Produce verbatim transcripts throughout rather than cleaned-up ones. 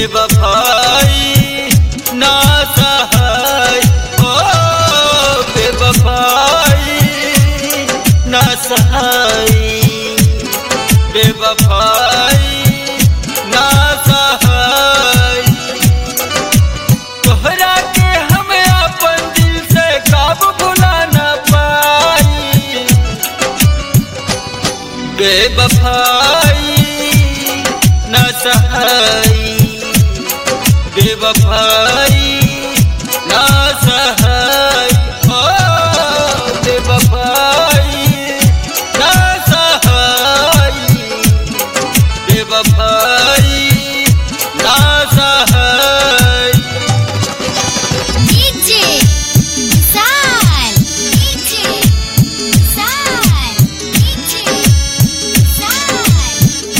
बेवफाई ना सहाय, ओ बेवफाई ना सहाय, बेवफाई ना सहाय। तोहरा के हम अपन दिल से कब भुला ना पाई, बेवफाई ना सहाय, बेवफाई ना सहाय, ओ बेवफाई ना सहाय, बेवफाई ना सहाय। डीजे साल, डीजे साल, डीजे साल,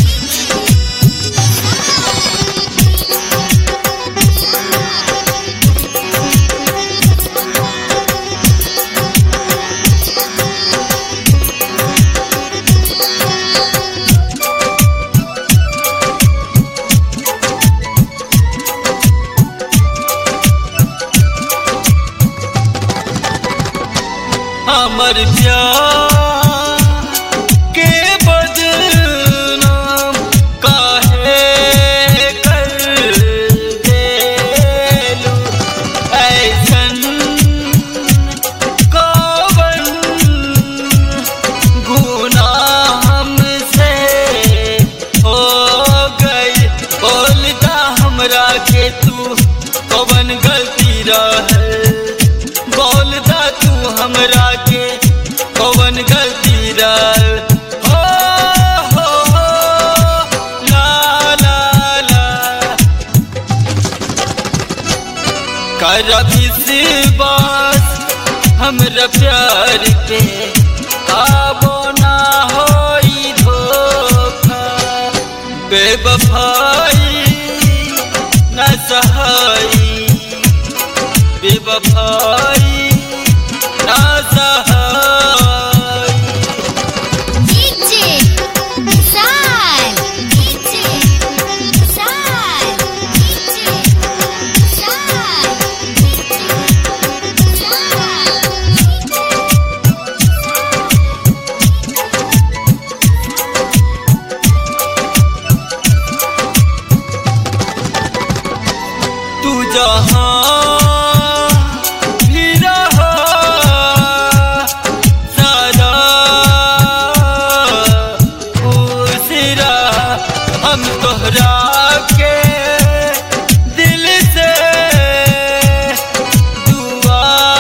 हमर प्यार के बदनाम काहे कर देलू, ऐसन कौन गुनाह हमसे हो गई। बोलता हमरा के तू कौन गलती रहे, बोलता तू हमरा के कौन गलती रहे। हो हो हो ला ला ला, कर विश्वास हमरा प्यार पे, काबो ना होई धोखा। बेवफाई ना सहाय, बेवफाई ना सहाय। डीजे साल, डीजे साल, डीजे साल, तू जहाँ भी रहा सारा खुश रहा, हम तोहरा के दिल से दुआ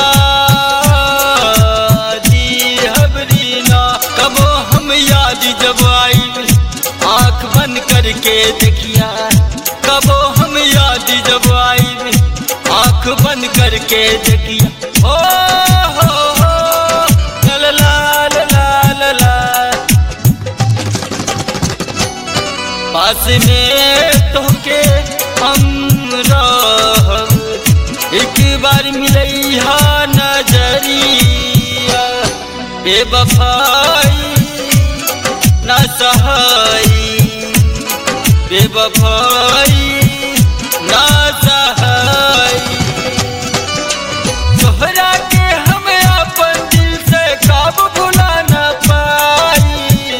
दी हबरी ना। कबो हम याद जब आई आँख बंद करके देखिया, कबो हम याद जब आई आँख बंद करके देखिया। हो हो हो ला ला ला ला ला, पास में तोके हम रहब, एक बार मिलैहा नजरिया। बेवफाई ना सहाय, बेवफाई ना सहाय। तोहरा के हम अपन दिल से कब भुला ना पाई,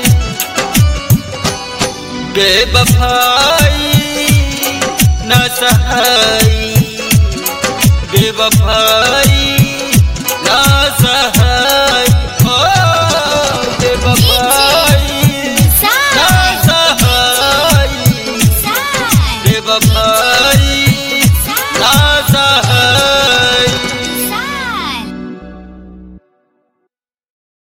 बेवफाई ना सहाय, बेवफाई